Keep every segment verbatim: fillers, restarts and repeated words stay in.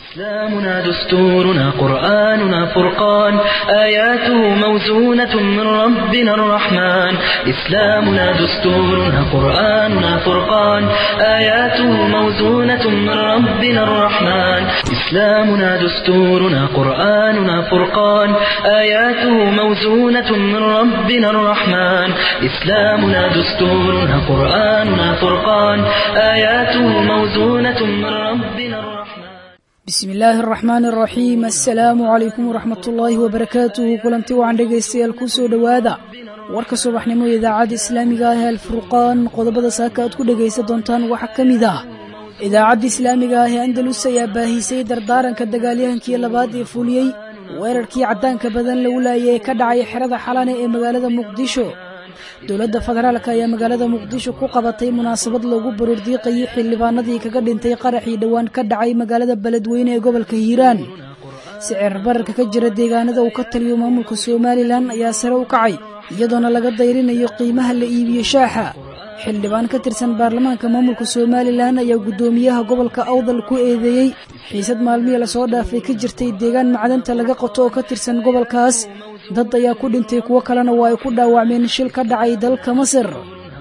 إسلامنا دستورنا قرآننا فرقان آياته موزونة من ربنا الرحمن إسلامنا دستورنا قرآننا فرقان آياته موزونة من ربنا الرحمن إسلامنا دستورنا قرآننا فرقان آياته موزونة من ربنا الرحمن إسلامنا دستورنا قرآننا فرقان آياته موزونة من ربنا الرحمن بسم الله الرحمن الرحيم السلام عليكم ورحمة الله وبركاته كلنتي وعن dhegeystayaal ku soo dhawaada warka subaxnimo idaacada islaamiga ah ee Al-Furqaan qodobada saaka aad ku dhageysan doontaan waxa kamid ah idaacada islaamiga ah ee Andalus ayaa baahisay dardaaranka dagaalyahankii labaad ee fuliyay weerarkii cadaanka badan lagu laayay ka dhacay xerada Xalane ee magaalada Muqdisho dowladda federaalka ayaa magaalada Muqdisho ku qabatay munaasabad lagu baroordiiqay xildhibaanadii kaga dhintay qaraxii dhawaan ka dhacay magaalada Beledweyne ee gobolka Hiiraan sicir bararka ka jira deegaanada uu ka taliyo maamulka Soomaaliland ayaa sare u kacay iyadoona laga dayrinayo qiimaha la iibiyo shaaxa xildhibaan ka tirsan baarlamaanka maamulka Soomaaliland ayaa gudoomiyaha gobolka Awdal ku eedeeyay xiisad maalmiye la soo dhaafay ka jirtay deegaan macdanta laga qoto oo ka tirsan gobolkaas dad ayaa ku dhintay kuwa kalena waa ay ku dhaawacmeen shil ka dhacay dalka Masar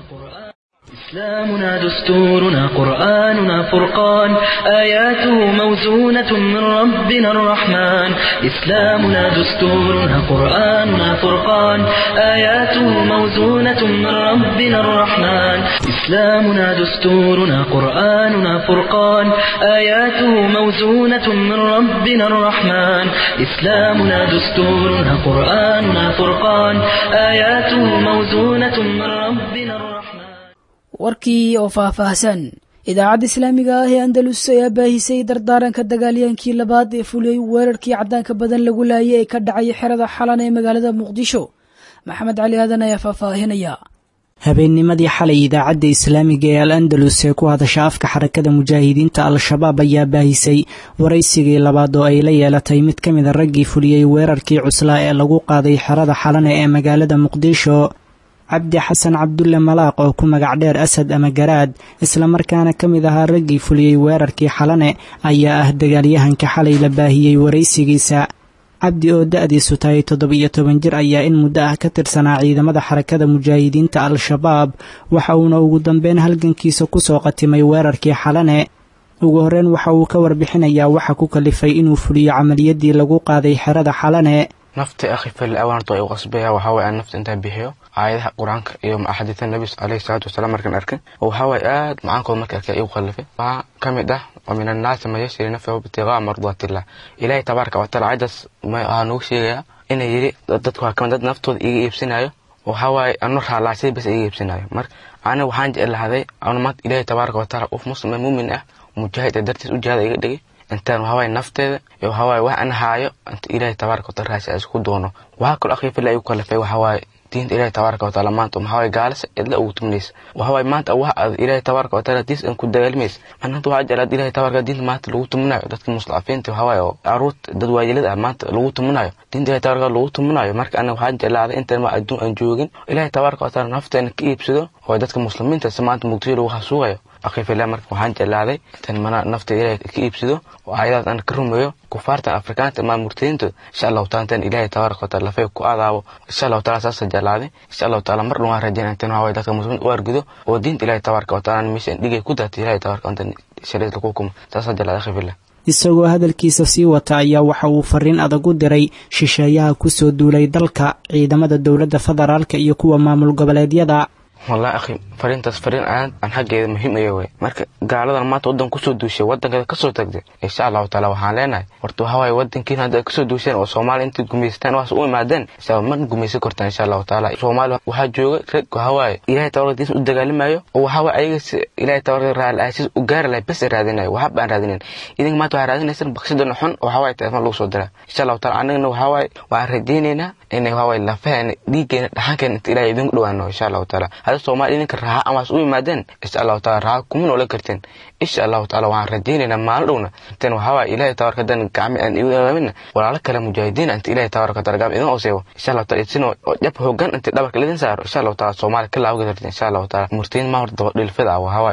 إسلامنا دستورنا قرآننا فرقان آياته موزونة من ربنا الرحمن إسلامنا دستورنا قرآننا فرقان آياته موزونة من ربنا الرحمن إسلامنا دستورنا قرآننا فرقان آياته موزونة من ربنا الرحمن إسلامنا دستورنا قرآننا فرقان آياته موزونة من ربنا الرحمن warkii oo faahfaahsan idaacada islaamiga ah ee Andalus ayaa baahisay dardaaranka dagaalyahankii labaad ee fuliyay weerarkii cadaanka badan lagu laayay ee ka dhacay xerada Xalane ee magaalada Muqdisho Maxamed Cali Aadan ayaa faahfaahinaya habeennimadii xalay idaacada islaamiga ee Al-Andalus ee ku hadasha afka xarakada mujaahidiinta Al-Shabaab ayaa baahisay waraysigii labaad oo ay la yeelatay mid kamid ah raggii fuliyay weerarkii cuslaa ee lagu qaaday xerada Xalane ee magaalada Muqdisho cabdi xasan cabdulle malaaq oo ku magac dheer asad ama garaad isla markaana kamid ahaa raggii fuliyay weerarkii Xalane ayaa ah dagaalyahanka xalay la baahiyay waraysigiisa cabdi oo da'diisu tahay toddoba iyo toban jir ayaa in muddo ah ka tirsanaa ciidamada xarakada mujaahidiinta Al-Shabaab waxa uuna ugu dambeyn halgankiisa ku soo qatimay weerarkii Xalane ugu horreyn waxa uu ka warbixinayaa waxa ku kalifay inuu fuliyo camaliyadii lagu qaaday xerada Xalane nafti akhi fil awaanto ay qasbaya waxa way nafta inta bixiyo aayadaha quraanka iyo ahadiithada nabiga sallallahu alayhi wasallam markan arkin waxa way aad macaankood marka arkay uu qalifay waa kamid ah ومن الناس ما يشتري نفسه ابتغاء مرضات الله إلهي تبارك وتعالى عجز ما أنو شيء إنه يري ضدك كمان ضد نفطه يجي يبسنايو وهو النور على شيء بس يجي يبسنايو مر أنا وحنج إلا هذا أنا ما إلهي تبارك وتعالى أوف مسلم مؤمن أه مجاهد درت وجهاد يجي أنت وهو نفطه وهو وأنا هاي أنت إلهي تبارك وتعالى أسكت دونه وهاكل أخي في الله يقول في وهو دين إلهي تبارك وتعالى ما أنتم هواي جالس إلا وتمنيس وهواي ما أنت أوه إلهي تبارك وتعالى ديس إن كود جالميس أنا أنتوا عجلة إلهي تبارك دين ما أنت لو تمنع دتك المصلحين تو هواي عروت ددوا جلد ما أنت لو تمنع دين إلهي تبارك لو تمنع مرك أنا وحاجة على أنت ما أدون أنجوجين إلهي تبارك وتعالى نفط إنك إيه بسده هو دتك المسلمين تسمعت مقتول وحسوعه أخي في الله مرك وحاجة على تن منا نفط إلهي كإيه بسده وعيادات أنا كرهم وياه كفارة أفريقيا ما مرتين تو إن شاء الله تعالى تن إلهي تبارك وتعالى فيك وأذاو إن شاء الله تعالى سأسجل على إن شاء الله تعالى مر لوها رجعنا أنتنا هواي دتك المسلمين وارجدوا ودين إلهي تبارك وتعالى مش دقيقة كده إلهي تبارك وتعالى شريط لكوكم تسجل على أخي في الله isagoo hadalkiisa sii wata ayaa waxa uu fariin adag u diray shisheeyaha ku soo duulay dalka ciidamada dawladda federaalka iyo kuwa maamul goboleedyada والله أخي فرين تصفرين عن عن حاجة مهمة يوي مرك قالوا ما تودن كسر دوشة ودن كذا كسر تقدر إن شاء الله تعالى وحالنا ورتو هواي ودن كين هذا كسر دوشة وصومال أنت جميستان واسوي معدن سو من جميس كرتان إن شاء الله تعالى صومال وحجوا رك هواي إلهي تورد ديس ودقال ما يو وهواي أي إلهي تورد رال أساس وجار لا بس رادنا وحب أن رادنا إذا ما تهرادنا يصير بخشد النحن وهواي تعمل له صدرة إن شاء الله تعالى عننا وهواي وعرديننا إنه هواي لفان دي كان حكن إلهي يدين عنه إن شاء الله تعالى هذا صومال إنك راح أمسؤول معدن إن شاء الله تعالى راح كمن ولا كرتين إن شاء الله تعالى وعن رديننا مالونا أنت وهوا إلهي تبارك وتعالى كعم أن يؤمننا ولا لك المجاهدين أنت إلهي تبارك وتعالى قام إذا أوسوا إن شاء الله تعالى سنو جبهه جن أنت دبك الذين صار إن شاء الله تعالى صومال كلها وقدرت إن شاء الله تعالى مرتين ما ورد للفضاء وهوا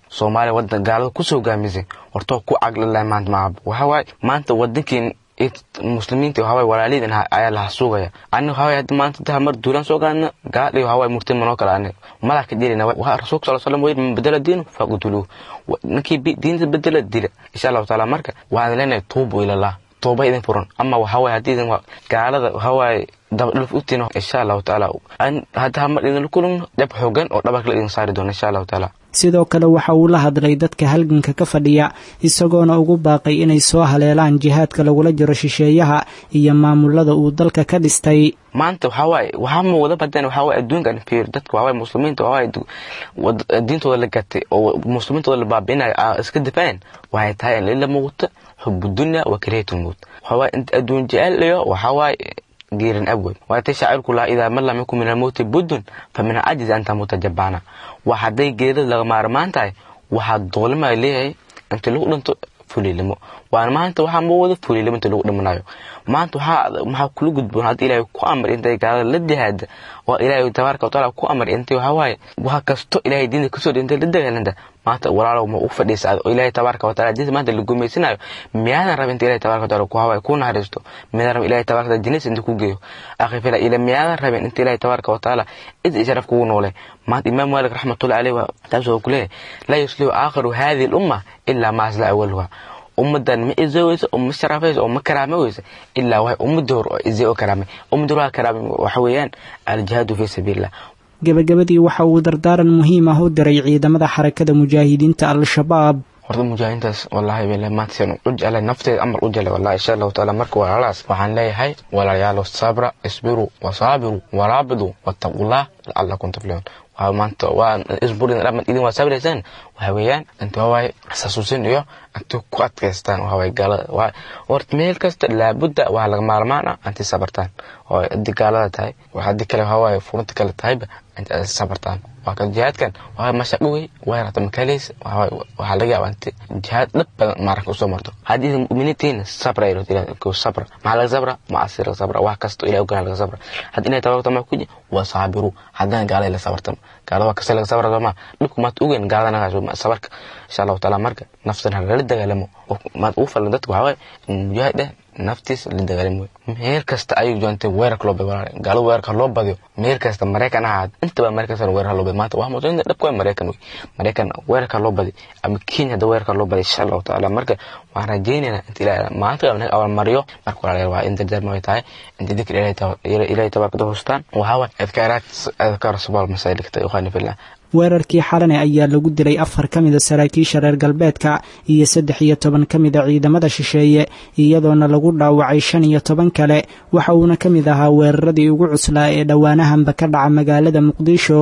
Soomaaliya wadan gaalada ku soo gaamisay horto ku caqlilay maanta ma waxa way maanta wadankiin muslimiinta waxa way walaalidin ayaa la suugaya aniga waxa way maanta tamar duulan soo gaana gaadhay waxa way murtin manoo kala aniga malaka diilina waxa rasuulka sallallahu alayhi wasallam way bedela diin faqudulu ninkii diinta bedela dila insha Allah taala marka waa leena tuubo ila Allah توبة إذن فرن أما وهواي هديدن قالة وهواي دبل فوتينه إن شاء الله تعالى أن هذا هم إذن كلهم دب حوجن أو دبك لإن صار دون إن شاء الله تعالى sidoo kale waxa uu la hadlay dadka halganka ka fadhiya isagoona ugu baaqay inay soo haleelaan jihaadka lagula jiro shisheeyaha iyo maamulada uu dalka ka dhistay maanta waxa way waxa ma wada badan waxa way adduunkan fiir dadka waxa way muslimiinta waxa way diintooda la gatay oo muslimiinta la baabinay iska difaan waxay tahay in la muuqato حب الدنيا وكراهية الموت هو أنت أدون جعل له وحواي غير أول وتشعر كلها إذا ما لم يكن من الموت بد فمن عجز أنت متجبعنا وحدي غير لغمار ما أنت وحد ظلم إليه أنت لو أنت فلي لمو وأنا ما أنت وحام بود فلي لمو أنت لو لمنايو ما أنت وح ما كل جد بنات إلى كأمر أنت قال للجهاد وإلى تبارك وتعالى كأمر أنت وحواي وهكذا إلى دين كسر أنت للجهاد maanta walaalo ma u fadhiisado Ilaahay tabaaraka wa taala diinta maanta lagu meeysanayo miyaan rabin Ilaahay tabaaraka wa taala ku haway ku naxariisto miyaan rabin Ilaahay tabaaraka wa taala jinis inta ku geeyo akhi fila ila miyaan rabin inta Ilaahay tabaaraka wa taala id sharaf ku noole maanta Imam Malik rahmatullahi alayhi wa taasoo kule la yusliu aakhiru hadhihi al-umma illa ma asla awwalha ummadan ma izawayso um sharafayso um karaameyso illa way ummadoor oo izay karaamay ummadoor karaamay waxa weeyaan al-jihad fi sabilillah gabagabadii waxa uu dardaaran muhiim ah u diray ciidamada xarakada mujaahidiinta al-shabaab horta mujaahidiintaas wallahi billahi ma tiin u jeclay nafteeda amar u jeclay wallahi insha Allah taala marka walaalaas waxaan leeyahay walaalayaal sabra isbiru wasabiru warabidu wattaqullah la'allakum tuflihun waa maanta waan isburin ramadaan idin waa sabraysan waxa weeyaan inta way xasuusin iyo inta ku adkaystaan waxa way galada waa horta meel kasta la budda waa laga maarmaana inta sabartaan oo digaalada tahay waxa dikale waxa way furunta kale tahay inta sabartaan waa jihaadkan waa mashaqoy waa rata makaleys waxa laga yaabaa inta jihaad dhab badan marka soo marto hadii muuminiin sabrayro ku sabra ma la sabra ma asir sabra wax kasto ilaa ogaan la sabra hadii inay tababarto ma ku waa sabiru hadan gaalay la sabartan gaalada ka sala sabra ma dhibku ma ogaan gaalada sabarka insha Allah taala marka nafsana la dagaalamo ma u falan dadku waxa way mujaahid naftiis la dagaalamo meel kasta ay joogtay weerarka loo baaray gaalo weerarka loo badiyo meel kasta Mareykan aad inta ba Mareykan soo weerar loo baaday maanta wax muuqdo dhabka Mareykan Mareykan weerarka loo badiyo ama Kenya da weerarka loo badiyo insha Allah taala marka waxaan rajaynaynaa inta ilaa maanta aan awal mariyo marka walaal waa inta darmo tahay inta dikr ilaa ilaa tabaakada hoostaan waxa way adkaaraad adkaar sabal masaalikta oo khani fillah weerarkii xalane ayaa lagu dilay afar kamid ah saraakiisha reer galbeedka iyo saddex iyo toban kamid ah ciidamada shisheeye iyadoona lagu dhaawacay shan iyo toban kale waxa uuna kamid ahaa weeraradii ugu cuslaa ee dhawaanahanba ka dhaca magaalada Muqdisho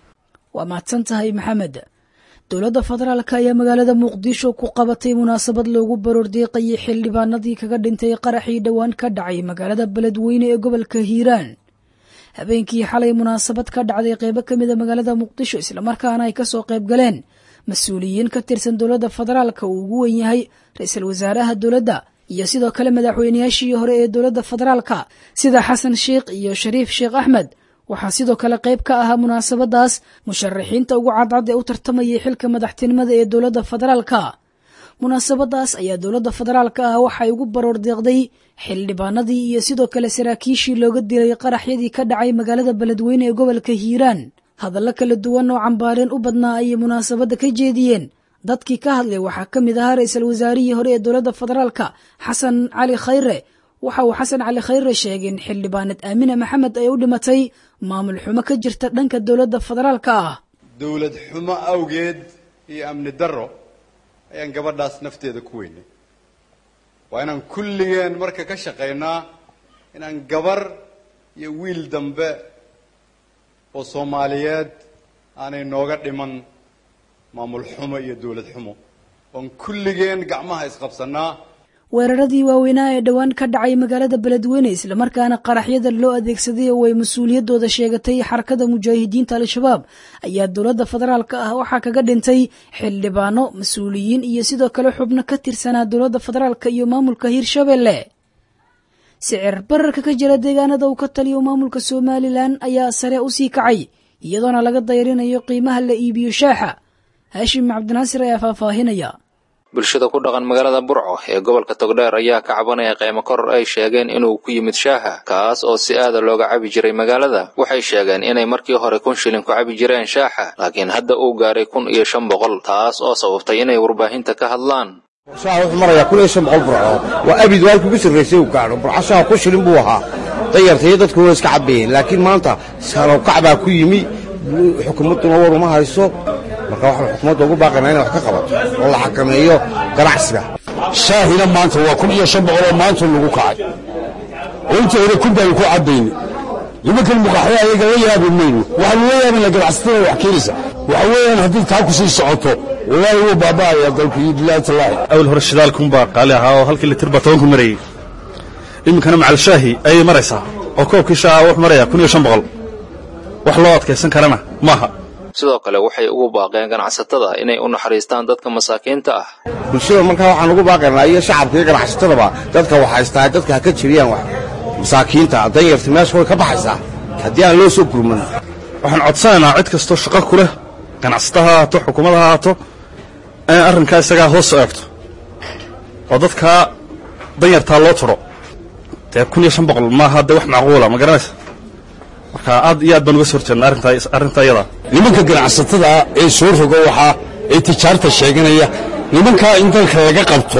waa mahadsan tahay maxamed dowladda federaalka ayaa magaalada Muqdisho ku qabatay munaasabad loogu baroordiiqay xildhibaanadii kaga dhintay qaraxii dhawaan ka dhacay magaalada Beledweyne ee gobolka Hiiraan habeenkii xalay munaasabad ka dhacday qaybo kamid ah magaalada Muqdisho isla markaana ay ka soo qayb galeen mas'uuliyiin ka tirsan dowladda federaalka uu ugu weyn yahay ra'iisul wasaaraha dowladda iyo sidoo kale madaxweynayaashii hore ee dowladda federaalka sida Xasan Sheekh iyo Shariif Sheekh Ahmed waxa sidoo kale qayb ka ah munaasabadaas musharaxiinta ugu cadcad ee u tartamayay xilka madaxtinimada ee dowladda federaalka munaasabadaas ayaa dowladda federaalka ah waxay ugu baroor deeqday xildhibaanadii iyo sidoo kale saraakiishii looga dilay qaraxyadii ka dhacay magaalada Beledweyne ee gobolka Hiiraan hadallo kala duwan oo cambaareen u badnaa ay munaasabada ka jeediyeen dadkii ka hadlay waxaa kamid ah ra'iisul wasaarihii hore ee dowladda federaalka Xasan Cali Khayre waxa uu Xasan Cali Khayre sheegay in xildhibaanad Aamina Maxamed ay u dhimatay maamul xumo ka jirta dhanka dowladda federaalka ah dowlad xumo awgeed iyo amni darro ayaan gabadhaas nafteeda ku weynay waa inaan kulligeen marka ka shaqeynaa inaan gabar iyo wiil dambe oo Soomaaliyeed aanay nooga dhiman maamul xumo iyo dowlad xumo oon kulligeen gacmaha isqabsanaa weeraradii waaweynaa ee dhawaan ka dhacay magaalada Beledweyne isla markaana qaraxyada loo adeegsaday oo ay mas'uuliyadooda sheegatay xarakada mujaahidiinta al-shabaab ayaa dowladda federaalka ah waxa kaga dhintay xildhibaano mas'uuliyiin iyo sidoo kale xubno ka tirsanaa dowladda federaalka iyo maamulka Hiirshabelle sicir bararka ka jira deegaanada uu ka taliyo maamulka Somaliland ayaa sare u sii kacay iyadoona laga dayrinayo qiimaha la iibiyo shaaxa haashim cabdinaasir ayaa faahfaahinaya. bulshada ku dhaqan magaalada Burco ee gobolka Togdheer ayaa ka cabanaya qiimo koror ay sheegeen inuu ku yimid shaaha kaas oo si aad looga cabi jiray magaalada. waxay sheegeen inay markii hore kun shilin ku cabi jireen shaaha laakiin hadda uu gaaray kun iyo shan boqol taas oo sababtay inay warbaahinta ka hadlaan. shaaha wuxuu marayaa kun iyo shan boqol Burco waa abid waalku ku sirreysay uu gaaro Burco shaaha kun shilin buu ahaa dayartay dadku way iska cabeen laakiin maanta saarow kacba ku yimi xukuumaduna war uma hayso marka waxa xukuumadda ugu baaqanaa inay wax ka qabato oo la xakameeyo ganacsiga. shaahina maanta waa kun iyo shan boqol oo maanta lagu kacay inta hore kun baa ku cabayni nimankan muqaxaya ayaga way yaabeen waxa weeyaan in la ganacsatada wax keenaysa waxa weeyaan haddii taa ku sii socoto walaahi wuu baabaaya dalka ilaa talaahi awal hore shidaalkun baa qaali ahaa oo halkii litir baa toban ku marayay iminkana macal shaahi ayay maraysaa oo koobkii shaaha wax maraya kun iyo shan boqol wax loo adkaysan karana maaha. sidoo kale waxay ugu baaqeen ganacsatada inay u naxariistaan dadka masaakiinta ah. bulshada markaa waxaan ugu baaqaynaa iyo shacabka iyo ganacsatadaba dadka waxa haystaa dadka ka jiriyaan wax masaakiinta danyarta meesha way ka baxaysaa haddii aan loo soo gurman. waxaan codsanaynaa cid kastoo shaqo ku leh ganacsataha haato xukuumadda haato in arrinkaa isagaa hoos soo eegto oo dadka danyartaa loo tiro dee kun iyo shan boqol maaha dee wax macquula ma garanaysa marka aad iyo aad baan uga soo horjeednaa arrintaa arrintaa iyada. nimanka ganacsatada ee soo rogo waxa ay tijaarta sheeganaya nimanka in dalka laga qabto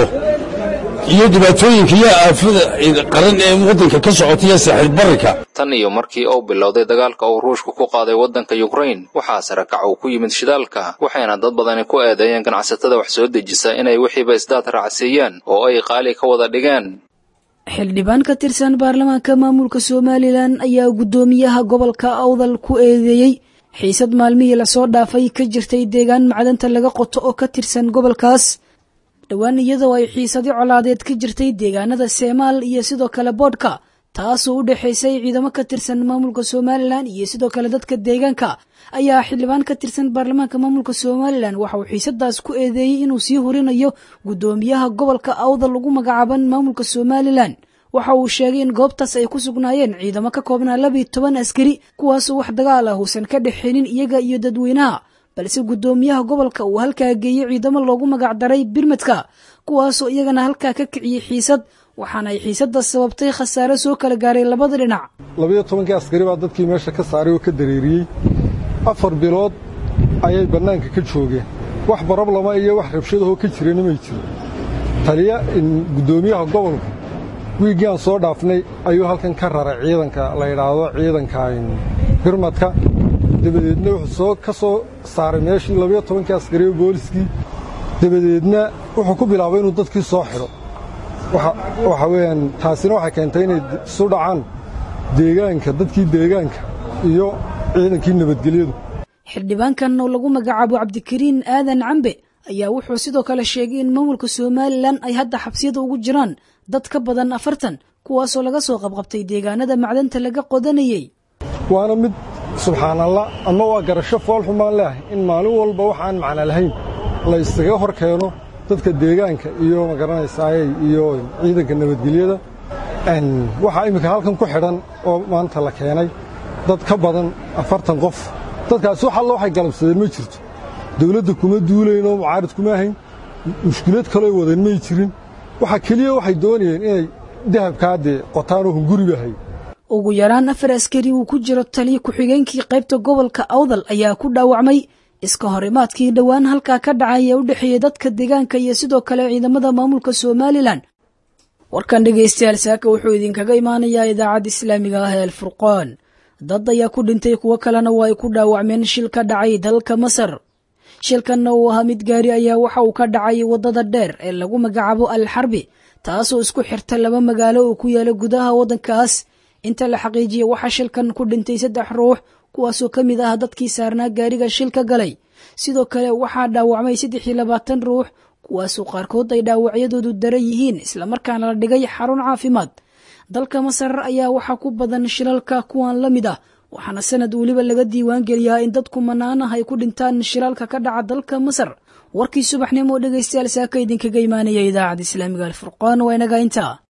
iyo dhibaatooyinka iyo aafada qaran ee waddanka ka socotay saaxil barika. tan iyo markii uu bilowday dagaalka uu Ruushku ku qaaday waddanka Ukraine waxaa sare kac uu ku yimid shidaalka waxayna dad badan ku eedeeyeen ganacsatada wax soo dejisa inay wixiiba isdaad raacsiiyeen oo ay qaali ka wada dhigeen. xildhibaan ka tirsan baarlamaanka maamulka Somaliland ayaa gudoomiyaha gobolka Awdal ku eedeeyay xiisad maalmihii la soo dhaafay ka jirtay deegaan macdanta laga qoto oo ka tirsan gobolkaas. dhawaan iyadoo ay xiisadi colaadeed ka jirtay deegaanada Seemaal iyo sidoo kale Boodhka taasoo u dhaxaysay ciidamo ka tirsan maamulka Somaliland iyo sidoo kale dadka deegaanka ayaa xildhibaan ka tirsan baarlamaanka maamulka Somaliland waxa uu xiisadaas ku eedeeyay inuu sii horinayo gudoomiyaha gobolka Awdal lagu magacaaban maamulka Somaliland. waxa uu sheegay in goobtaas ay ku sugnaayeen ciidamo ka koobnaa laba iyo toban askari kuwaas oo wax dagaal ah uusan ka dhaxaynin iyaga iyo dadweynaha balse gudoomiyaha gobolka uu halkaa geeyay ciidamo loogu magac daray birmadka kuwaas oo iyagana halkaa ka kiciyay xiisad waxaana ay xiisadda sababtay khasaare soo kala gaaray labada dhinac. laba iyo toban askari baa dadkii meesha ka saaray oo ka dareeriyay afar bilood ayay banaanka ka joogeen wax barablama iyo wax rabshado ka jireen ma jiro. taliya in gudoomiyaha gobolka wiigaan soo dhaafnay ayuu halkan ka raray ciidanka la yiraahdo ciidanka birmadka dabadeedna wuxuu soo ka soo saaray meeshii laba iyo toban askari booliskii dabadeedna wuxuu ku bilaabay inuu dadkii soo xiro waxa waxa weeyaan taasina waxay keentay inay soo dhacaan deegaanka dadkii deegaanka iyo ciidankii nabadgelyadu. xildhibaankan oo lagu magacaabo Cabdikariin Aadan Cambe ayaa wuxuu sidoo kale sheegay in maamulka Somaliland ay hadda xabsiyada ugu jiraan dad ka badan afartan kuwaas oo laga soo qabqabtay deegaanada macdanta laga qodanayay. waana mid subxaanallah ama waa garasho fool xumaan leh in maalin walba waxaan macna lahayn la isaga hor keeno dadka deegaanka iyo magaranaysaay iyo ciidanka nabadgelyada. een waxa imika halkan ku xidhan oo maanta la keenay dad ka badan afartan qof dadkaas waxa loo waxay galabsadeen ma jirto dawladda kuma duulayno mucaarid kuma ahayn mushkilad kale wadeen ma jirin waxa kaliya waxay doonayeen inay dahabkaade qotaan oo hunguri bahay. ugu yaraan afar askari uu ku jiro taliye ku-xigeenkii qaybta gobolka Awdal ayaa ku dhaawacmay iska horimaadkii dhawaan halkaa ka dhacay ee u dhaxeeyay dadka deegaanka iyo sidoo kale ciidamada maamulka Somaliland. warkan dhageystayaal saaka wuxuu idinkaga imaanayaa idaacadda Islaamiga ah ee Al-Furqaan. dad ayaa ku dhintay kuwa kalena waa ay ku dhaawacmeen shil ka dhacay dalka Masar. shilkan oo ahaa mid gaari ayaa waxa uu ka dhacay wadada dheer ee lagu magacaabo Al-Harbi taasoo isku xirta laba magaalo oo ku yaala gudaha wadankaas. inta la xaqiijiyay waxa shilkan ku dhintay saddex ruux kuwaasoo ka mid ah dadkii saarnaa gaariga shilka galay. sidoo kale waxaa dhaawacmay saddex iyo labaatan ruux kuwaasoo qaarkood ay dhaawacyadoodu daran yihiin isla markaana la dhigay xarun caafimaad. dalka Masar ayaa waxa ku badan shilalka kuwan la mid ah waxaana sanad waliba laga diiwaan geliyaa in dadku manaanaha ay ku dhintaan shilalka ka dhaca dalka Masar. warkii subaxnimo dhageystayaal saaka idinkaga imaanaya idaacadda Islaamiga Al-Furqaan waa inaga intaa.